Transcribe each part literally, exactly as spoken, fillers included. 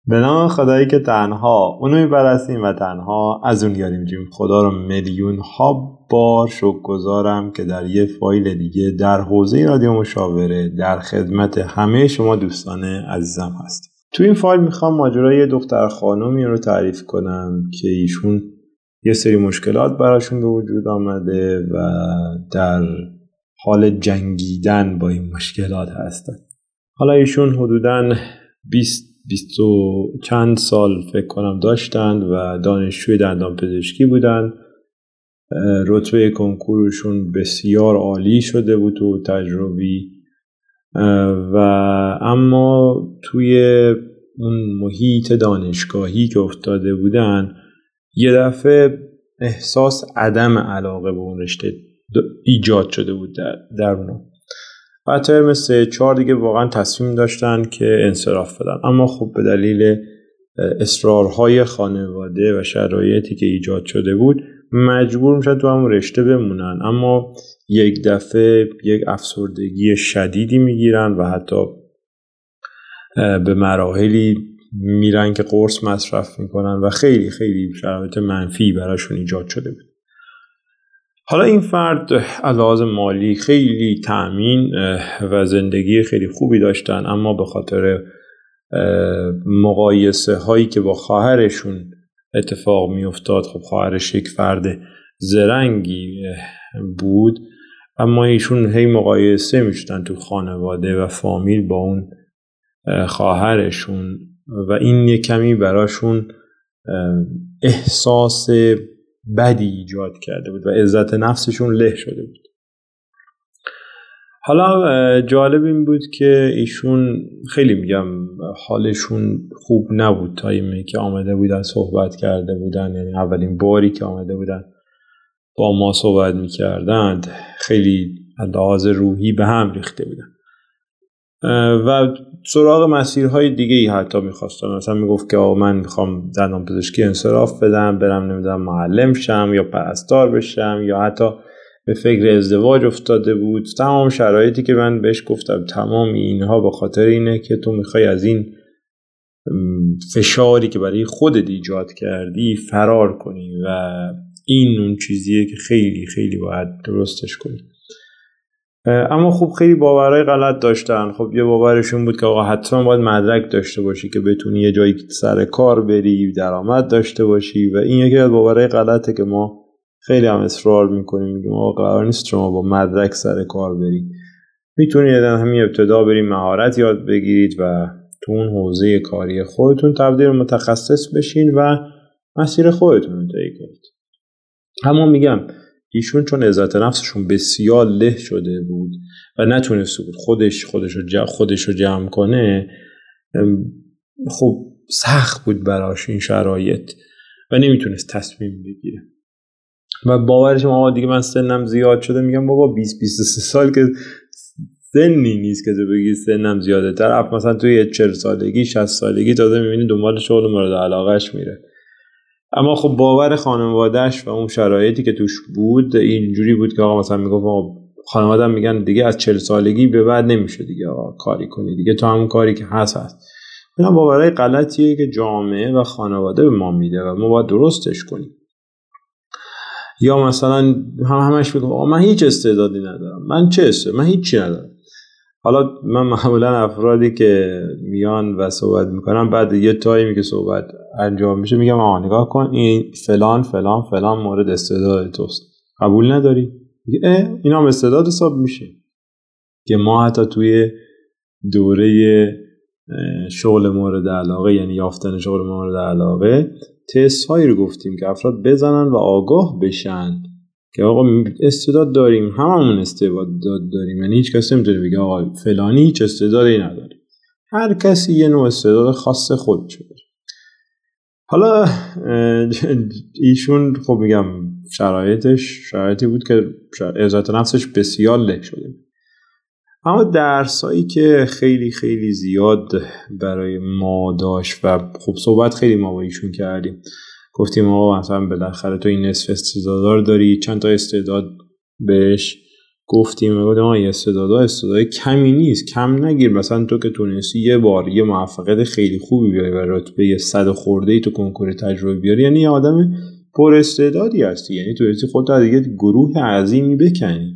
به نام خدایی که تنها اونو میپرستیم و تنها از اون یاری می‌جوییم. خدا رو میلیون ها بار شکرگزارم که در یه فایل دیگه در حوزه رادیو مشاوره در خدمت همه شما دوستان عزیزم هستم. تو این فایل میخوام ماجرای دختر خانومی رو تعریف کنم که ایشون یه سری مشکلات براشون به وجود آمده و در حال جنگیدن با این مشکلات هستن. حالا ایشون حدوداً بیست بیست و چند سال فکر کنم داشتند و دانشجوی دندان پزشکی بودن. رتبه کنکورشون بسیار عالی شده بود تو تجربی و اما توی اون محیط دانشگاهی که افتاده بودن یه دفعه احساس عدم علاقه به اون رشته ایجاد شده بود در, در اونو و ترم سه چهار دیگه واقعا تصمیم داشتن که انصراف بدن، اما خب به دلیل اصرارهای خانواده و شرایطی که ایجاد شده بود مجبور میشن تو همون رشته بمونن، اما یک دفعه یک افسردگی شدیدی میگیرن و حتی به مراحلی میرن که قرص مصرف میکنن و خیلی خیلی شرایط منفی براشون ایجاد شده بود. حالا این فرد علاوه مالی خیلی تأمین و زندگی خیلی خوبی داشتن، اما به خاطر مقایسه هایی که با خواهرشون اتفاق می افتاد، خب خواهرش یک فرد زرنگی بود اما ایشون هی مقایسه می شدن تو خانواده و فامیل با اون خواهرشون و این یک کمی براشون احساس بدی ایجاد کرده بود و عزت نفسشون له شده بود. حالا جالب این بود که ایشون خیلی میگم حالشون خوب نبود تا ایمی که آمده بودن صحبت کرده بودن، یعنی اولین باری که آمده بودن با ما صحبت میکردند خیلی لحاظ روحی به هم ریخته بودن و سراغ مسیرهای دیگه ای حتی میخواستم. مثلا میگفت که آقا من میخوام دندان پزشکی انصراف بدم، برم نمیدونم معلم شم یا پرستار بشم، یا حتی به فکر ازدواج افتاده بود. تمام شرایطی که من بهش گفتم تمام اینها به خاطر اینه که تو میخوای از این فشاری که برای خودت ایجاد کردی فرار کنی و این اون چیزیه که خیلی خیلی باید درستش کنی. اما خب خیلی باورهای غلط داشتن. خب یه باورشون بود که آقا حتما باید مدرک داشته باشی که بتونی یه جایی سر کار بری، درآمد داشته باشی و این یکی از باورهای غلطه که ما خیلی هم اصرار میکنیم، میگیم آقا قرار نیست شما با مدرک سر کار برید، میتونید همین ابتدا برید مهارت یاد بگیرید و تو اون حوزه کاری خودتون تبدیل متخصص بشین و مسیر خودتون رو طی کنید. اما میگم ایشون چون عزت نفسشون بسیار له شده بود و نتونسته بود خودش خودش رو جمع, خودش رو جمع کنه، خب سخت بود براش این شرایط و نمیتونست تصمیم بگیره و باورش آقا دیگه من سنم زیاد شده. میگم بابا بیست بیست و سه سال که سنی نیست که تو بگی سنم زیاده. طرف مثلا توی چهل سالگی شصت سالگی تازه میبینی دنبال شغل مورد علاقهش میره. اما خب باور خانواده‌اش و اون شرایطی که توش بود اینجوری بود که آقا مثلا میگفت خانواده میگن دیگه از چهل سالگی به بعد نمیشه دیگه آقا کاری کنی، دیگه تو همون کاری که هست هست. اینا باورهای غلطیه که جامعه و خانواده به ما میده و ما باید درستش کنیم. یا مثلا هم همش میگم آقا من هیچ استعدادی ندارم، من چه استعداد، من هیچی ندارم. حالا من معمولا افرادی که میان و صحبت میکنم بعد یه تایمی که صحبت انجام میشه میگم آقا نگاه کن این فلان فلان فلان مورد استعداد توست، قبول نداری؟ میگه اه اینا هم استعداد حساب میشه. که ما حتی توی دوره شغل مورد علاقه، یعنی یافتن شغل مورد علاقه، تست هایی رو گفتیم که افراد بزنن و آگاه بشن که آقا استعداد داریم، هممون استعداد داریم، یعنی هیچ کسی نمیتونه بگه آقا فلانی هیچ استعدادی نداره. هر کسی یه نوع استعداد خاص خودش داره. حالا ایشون خب میگم شرایطش شرایطی بود که عزت نفسش بسیار له شده. اما درسایی که خیلی خیلی زیاد برای ما داشت و خب صحبت خیلی ما با ایشون کردیم، گفتیم آقا مثلا بالاخره تو این نصف استعداد داری، چند تا استعداد بهش گفتیم آقا یه استعدادا استعدادای کمی نیست، کم نگیر. مثلا تو که تونستی یه بار یه موفقیت خیلی خوبی بیاری و رتبه یه صد خورده ای تو کنکور تجربه بیاری، یعنی یه آدم پر استعدادی هستی، یعنی تونستی خودت دیگه گروه عظیمی بکنی.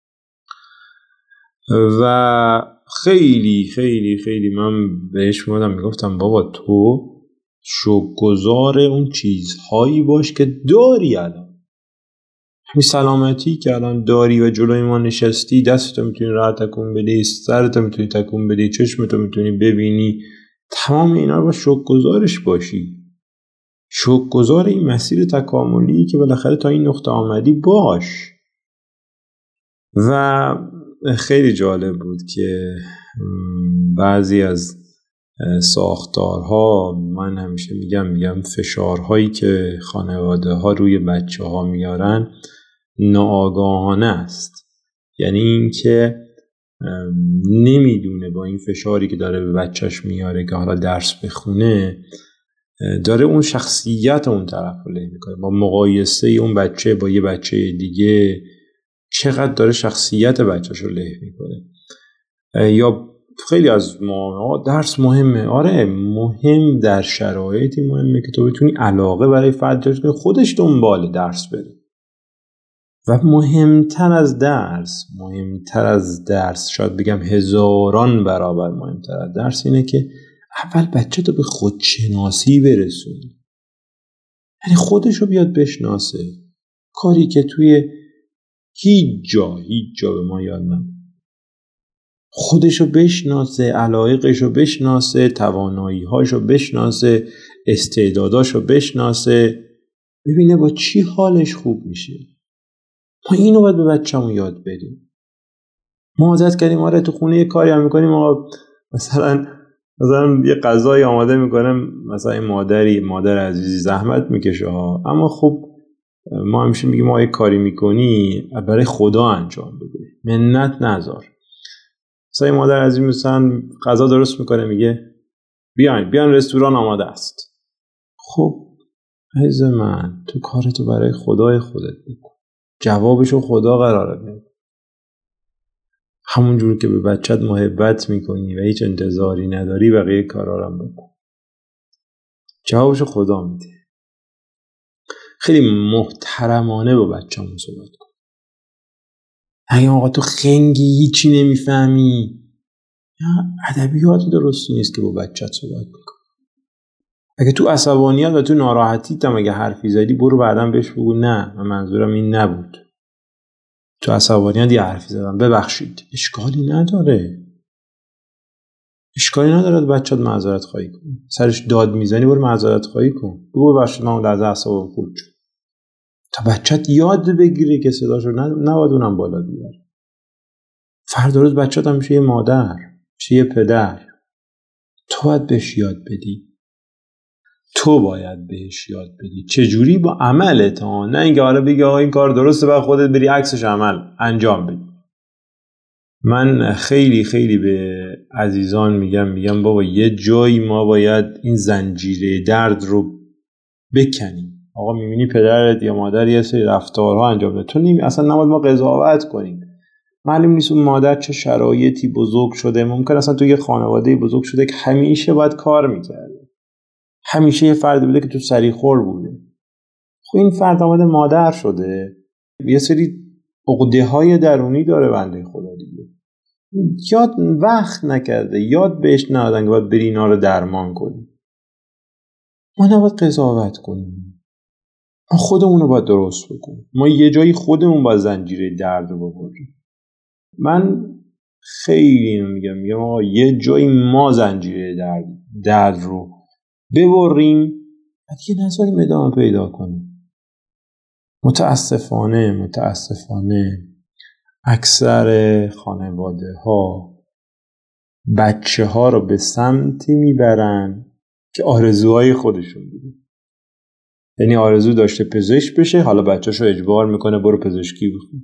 و خیلی خیلی خیلی من بهش میگفتم میگفتم بابا تو شکرگزار اون چیزهایی باش که داری الان. همین سلامتی که الان داری و جلوی ما نشستی، دستتو میتونی راحت تکون بدی، سرتو میتونی تکون بدی، چشمتو میتونی ببینی، تمام اینا رو با شکرگزارش باشی. شکرگزار این مسیر تکاملی که بالاخره تا این نقطه آمدی باش. و خیلی جالب بود که بعضی از ساختارها، من همیشه میگم میگم فشارهایی که خانواده ها روی بچه ها میارن ناآگاهانه است. یعنی این که نمیدونه با این فشاری که داره به بچهش میاره که حالا درس بخونه، داره اون شخصیت اون طرف رو له میکنه. با مقایسه اون بچه با یه بچه دیگه چقدر داره شخصیت بچهش رو له میکنه. یا خیلی از ما درس مهمه، آره مهم، در شرایطی مهمه که تو بتونی علاقه برای فرد داشته کنی خودش دنبال درس بره. و مهمتر از درس، مهمتر از درس شاید بگم هزاران برابر مهمتر از درس اینه که اول بچه تو به خودشناسی برسونی. یعنی خودش رو بیاد بشناسه، کاری که توی هیچ جا هیچ جا به ما یاد نمیده. خودشو بشناسه، علایقشو بشناسه، توانایی‌هاشو بشناسه، استعداداشو بشناسه، ببینه با چی حالش خوب میشه. ما اینو باید به بچه‌مون یاد بدیم. ما عادت کردیم آره تو خونه یه کاری هم می‌کنیم، ما مثلا مثلا یه غذای آماده می‌کنم، مثلا این مادری مادر عزیزی زحمت می‌کشه ها، اما خب ما همیشه میگیم ما یه کاری می‌کنی برای خدا انجام بده، منت نذار. مثلا مادر عزیز مثلا غذا درست میکنه میگه بیاین بیاین رستوران آماده است. خب عزیز من تو کارتو برای خدای خودت بکن، جوابشو خدا قراره بده. همون جور که به بچت محبت میکنی و هیچ انتظاری نداری بقیه کارا رو هم بکن، جوابشو خدا میده. خیلی محترمانه با بچه‌مون صحبت کن. اگه آقا تو خنگی هیچی نمیفهمی، ادبیات درستی نیست که با بچت صحبت میکنی. اگه تو عصبانیت و تو ناراحتیت هم اگه حرفی زدی برو بعدم بهش بگو نه من منظورم این نبود، تو عصبانیت یه حرفی زدم ببخشید. اشکالی نداره، اشکالی نداره بچت معذرت خواهی کن. سرش داد میزنی برو معذرت خواهی کن، بگو ببخشید من اون لحظه اعصابم خورد شد، تا بچت یاد بگیره که صداشو نباید اونم بالا بیاره. فردا روز بچت هم میشه یه مادر، میشه یه پدر، تو باید بهش یاد بدی. تو باید بهش یاد بدی چجوری؟ با عملت ها، نه اینکه حالا بگی آقا این کار درسته بعد خودت بری عکسش عمل انجام بدی. من خیلی خیلی به عزیزان میگم میگم بابا یه جایی ما باید این زنجیره درد رو بکنیم. آقا میبینی پدرت یا مادر یه سری رفتارها انجام بده، تو نمی اصلا نباید ما قضاوت کنیم. معلوم نیست اون مادر چه شرایطی بزرگ شده، ممکن اصلا توی یه خانواده بزرگ شده که همیشه باید کار میکرده، همیشه یه فرد بوده که تو سریخور بوده. خب این فرد آمده مادر شده، یه سری عقده‌های درونی داره بنده خدا دیگه، یاد وقت نکرده، یاد بهش ندادن که باید بری اینا رو درمان کنی. ما نباید قضاوت کنیم، ما خودمون رو باید درست بکنیم. ما یه جایی خودمون باید زنجیره درد رو ببریم. من خیلی میگم میگم آقا یه جایی ما زنجیره درد درد رو ببریم بعد که نذاریم ادامه پیدا کنیم. متاسفانه متاسفانه اکثر خانواده ها بچه ها رو به سمتی میبرن که آرزوهای خودشون بوده. یعنی آرزو داشته پزشک بشه، حالا بچه‌ش رو اجبار میکنه برو پزشکی بخون.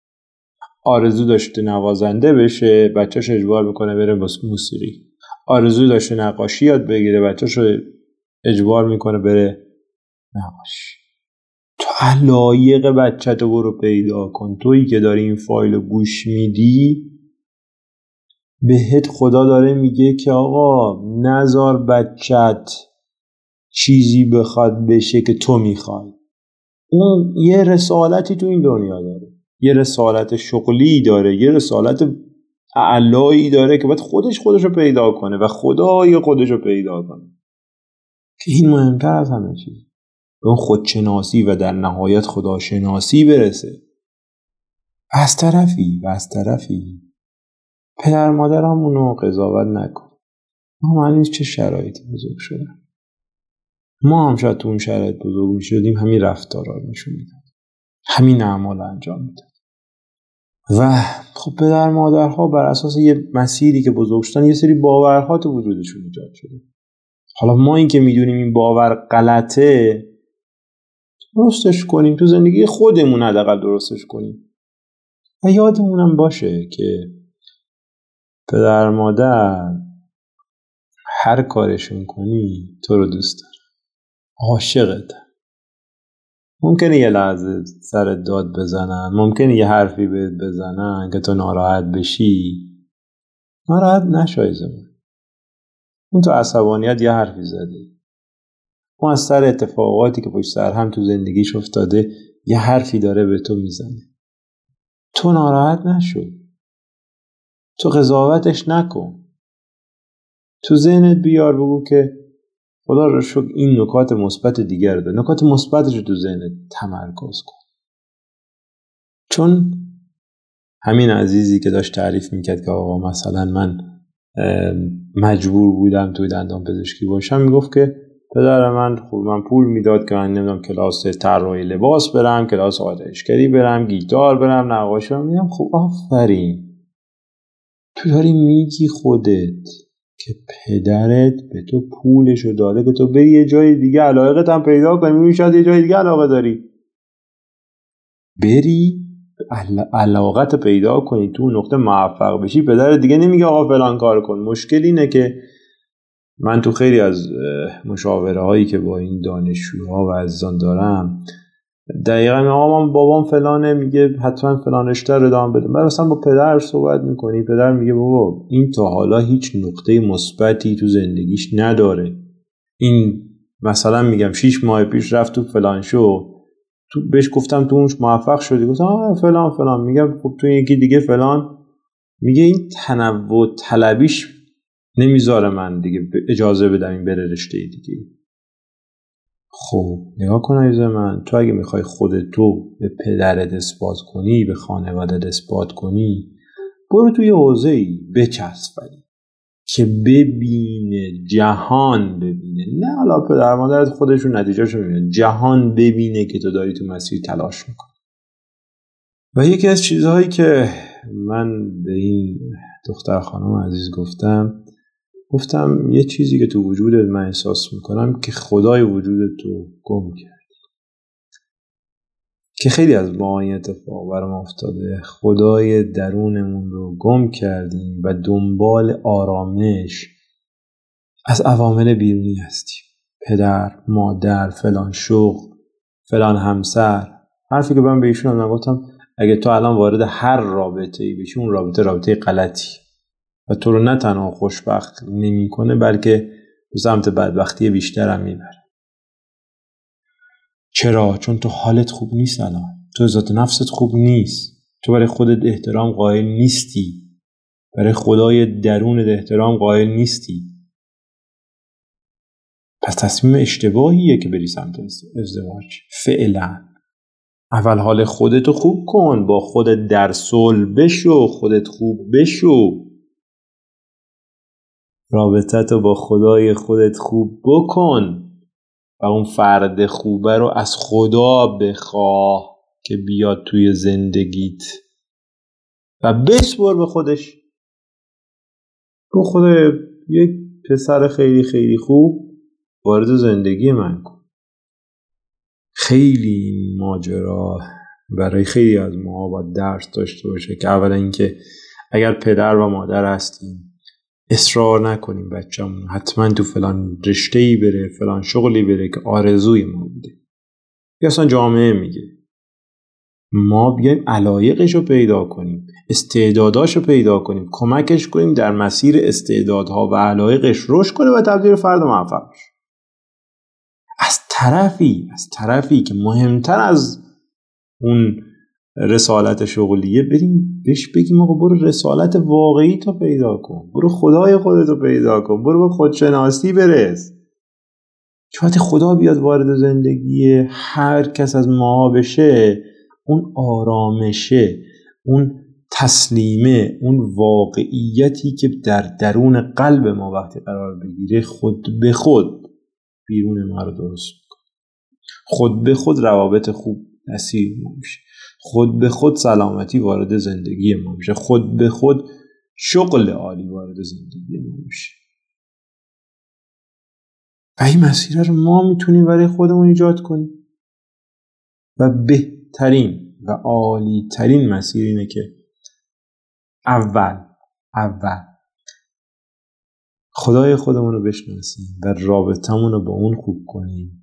آرزو داشته نوازنده بشه، بچه‌ش اجبار میکنه بره واسه موسیقی. آرزو داشته نقاشی یاد بگیره، بچه‌ش رو اجبار میکنه بره نقاشی. تو علایق بچت رو برو پیدا کن. تویی که داری این فایل رو گوش میدی، بهت خدا داره میگه که آقا نذار بچت چیزی بخواد بشه که تو میخوای. اون یه رسالتی تو این دنیا داره، یه رسالت شغلی داره، یه رسالت اعلایی داره که باید خودش خودش رو پیدا کنه و خدای خودش رو پیدا کنه، که این مهمتر از همه چیز به اون خودشناسی و در نهایت خداشناسی برسه. از طرفی و از طرفی پدر مادرمونو قضاوت نکن. ما معلوم چه شرایطی بزرگ شدن. ما هم شاید تو اون شرایط بزرگ می شدیم همین رفتارها رو نشون میداد، همین اعمال انجام میداد. و خب پدر مادرها بر اساس یه مسیری که بزرگ شدن یه سری باورها تو وجودشون ایجاد شده. حالا ما این که میدونیم این باور غلطه، درستش کنیم، تو زندگی خودمون حداقل درستش کنیم و یادمونم باشه که پدر مادر هر کارشون کنی تو رو دوست داره، عاشقت. ممکنه یه لحظه سرت داد بزنن، ممکنه یه حرفی بهت بزنن که تو ناراحت بشی. ناراحت نشای زمان، اون تو عصبانیت یه حرفی زده، اون از سر اتفاقاتی که پشت سر هم تو زندگیش افتاده یه حرفی داره به تو میزنه. تو ناراحت نشو، تو قضاوتش نکن، تو ذهنت بیار بگو که خدا رو شکر این نکات مثبت دیگر داره، نکات مثبتش رو تو ذهنت تمرکز کن. چون همین عزیزی که داشت تعریف میکرد که آقا مثلا من مجبور بودم توی دندان پزشکی باشم، میگفت که پدر من خوب من پول میداد که من نمیدونم کلاس طراحی لباس برم، کلاس آرایشگری برم، گیتار برم، نقاشی برم. میگم خب آفرین، تو داری میگی خودت که پدرت به تو پولشو داره که تو بری یه جای دیگه علاقت هم پیدا کنی. میبینی شاید یه جای دیگه علاقه داری، بری علاقت پیدا کنی، تو نقطه موفق بشی. پدر دیگه نمیگه آقا فلان کار کن. مشکل اینه که من تو خیلی از مشاوره هایی که با این دانشجوها و عزیزان دارم، دقیقا آقا من بابام فلانه، میگه حتما فلان رشته رو ادامه بده. بعد مثلا با پدر صحبت میکنی، پدر میگه بابا این تا حالا هیچ نقطه مثبتی تو زندگیش نداره. این مثلا میگم شیش ماه پیش رفت تو فلان شو، تو بهش گفتم تو اونش موفق شدی، گفتم آه فلان فلان. میگم خب تو یکی دیگه فلان. میگه این تنوع طلبیش نمیذاره من دیگه اجازه بدم این بره رشته دیگه. خب نگاه کن عزیز من، تو اگه میخوای خودت تو به پدرت اثبات کنی، به خانوادت اثبات کنی، برو توی حوزه‌ای بچسب که ببینه، جهان ببینه، نه حالا پدر مادرت خودشون نتیجهشو میبینه، جهان ببینه که تو داری تو مسیر تلاش میکنی. و یکی از چیزهایی که من به این دختر خانم عزیز گفتم گفتم یه چیزی که تو وجودت من احساس میکنم که خدای وجودت تو گم کردی، که خیلی از ما این اتفاق برام افتاده، خدای درونمون رو گم کردیم و دنبال آرامش از عوامل بیرونی هستیم. پدر، مادر، فلان شغل، فلان همسر. حرفی که من به ایشون هم نگفتم اگه تو الان وارد هر رابطه‌ای بشی، اون رابطه رابطه غلطی و تو رو نه تنها خوشبخت نمی کنه بلکه به سمت بدبختی بیشتر هم میبره. چرا؟ چون تو حالت خوب نیست الان، تو ذات نفست خوب نیست، تو برای خودت احترام قائل نیستی، برای خدای درونت احترام قائل نیستی. پس تصمیم اشتباهیه که بری سمت ازدواج. فعلا اول حال خودتو خوب کن، با خودت در صلح بشو، خودت خوب بشو، رابطتو با خدای خودت خوب بکن و اون فرد خوبه رو از خدا بخواه که بیاد توی زندگیت و بسپر به خودش. رو خدا یک پسر خیلی خیلی خوب وارد زندگی من کن. خیلی ماجرا برای خیلی از ما باید درس داشته باشه که اولا اینکه اگر پدر و مادر هستیم اصرار نکنیم بچه‌مون حتما تو فلان رشته‌ای بره، فلان شغلی بره که آرزوی ما بوده. یا اصلا جامعه میگه ما بیایم علایقش رو پیدا کنیم، استعداداش رو پیدا کنیم، کمکش کنیم در مسیر استعدادها و علایقش رشد کنه و تبدیل فرد موفق بشه. از طرفی از طرفی که مهمتر از اون رسالت شغلیه بریم بهش بگیم آقا برو رسالت واقعی تو پیدا کن، برو خدای خودتو پیدا کن، برو به خودشناسی برس. چون وقتی خدا بیاد وارد زندگی هر کس از ما بشه، اون آرامشه، اون تسلیمه، اون واقعیتی که در درون قلب ما وقتی قرار بگیره خود به خود بیرون ما رو درست میکنه. خود به خود روابط خوب نصیب ما میشه، خود به خود سلامتی وارد زندگی ما میشه، خود به خود شغل عالی وارد زندگی ما میشه. و این مسیر رو ما میتونیم برای خودمون ایجاد کنیم و بهترین و عالی ترین مسیر اینه که اول اول خدای خودمون رو بشناسیم و رابطمون رو با اون خوب کنیم،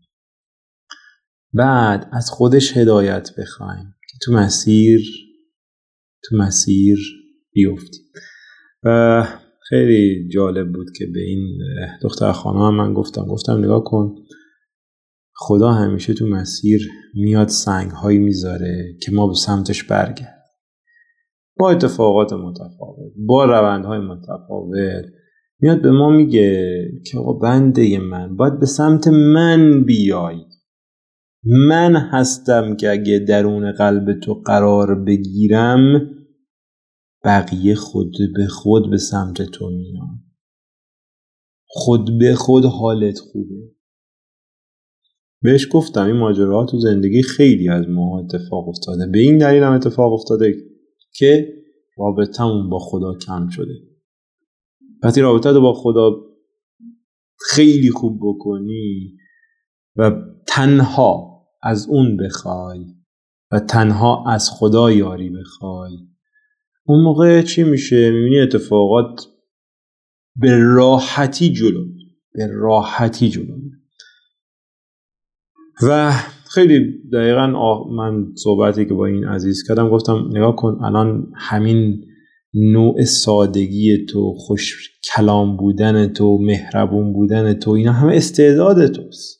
بعد از خودش هدایت بخوایم که تو مسیر تو مسیر بیفتیم. و خیلی جالب بود که به این دختر خانم من گفتم گفتم نگاه کن، خدا همیشه تو مسیر میاد سنگ هایی میذاره که ما به سمتش برگردیم، با اتفاقات متفاوت، با روندهای متفاوت میاد به ما میگه که آقا بنده من باید به سمت من بیای، من هستم که اگه درون قلب تو قرار بگیرم بقیه خود به خود به سمت تو میان، خود به خود حالت خوبه. بهش گفتم این ماجراها تو زندگی خیلی از ما اتفاق افتاده، به این دلیل هم اتفاق افتاده که رابطمون با خدا کم شده. وقتی رابطه رو با خدا خیلی خوب بکنی و تنها از اون بخوای و تنها از خدا یاری بخوای، اون موقع چی میشه؟ میبینی اتفاقات به راحتی جلو به راحتی جلو و خیلی دقیقاً من صحبتی که با این عزیز کردم گفتم نگاه کن الان همین نوع سادگی تو، خوش کلام بودن تو، مهربون بودن تو، اینا همه استعداد توست،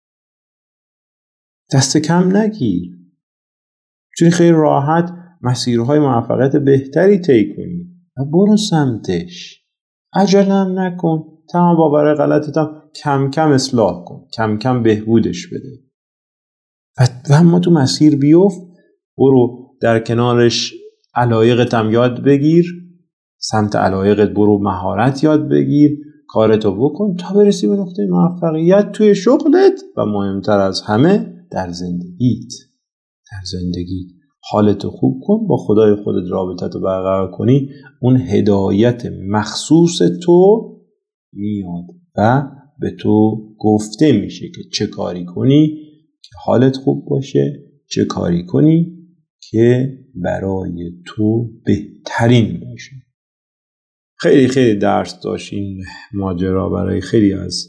دست کم نگیر، چون خیلی راحت مسیرهای موفقیت بهتری طی کنی و برو سمتش، عجله هم نکن، تمام باورهای غلطت هم کم کم اصلاح کن، کم کم بهبودش بده و اما تو مسیر بیفت، برو در کنارش علایقت هم یاد بگیر، سمت علایقت برو مهارت یاد بگیر، کارتو بکن تا برسی به نقطه موفقیت توی شغلت و مهمتر از همه در زندگیت. در زندگی حالتو خوب کن، با خدای خودت رابطتو برقرار کنی، اون هدایت مخصوص تو میاد و به تو گفته میشه که چه کاری کنی که حالت خوب باشه، چه کاری کنی که برای تو بهترین باشه. خیلی خیلی درس داشت این ماجرا برای خیلی از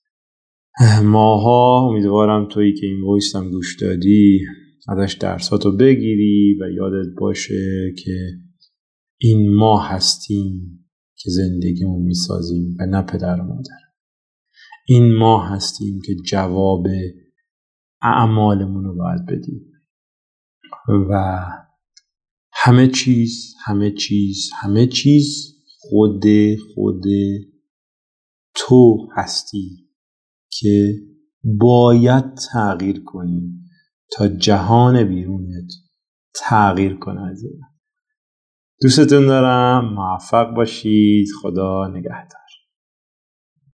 ماها. امیدوارم تویی که این وایس هم گوش دادی ازش درساتو بگیری و یادت باشه که این ما هستیم که زندگیمون میسازیم و نه پدر و مادر. این ما هستیم که جواب اعمالمون رو باید بدیم و همه چیز همه چیز همه چیز خود خود تو هستی که باید تغییر کنی تا جهان بیرونت تغییر کنه. دوستتون دارم، موفق باشید، خدا نگهدار.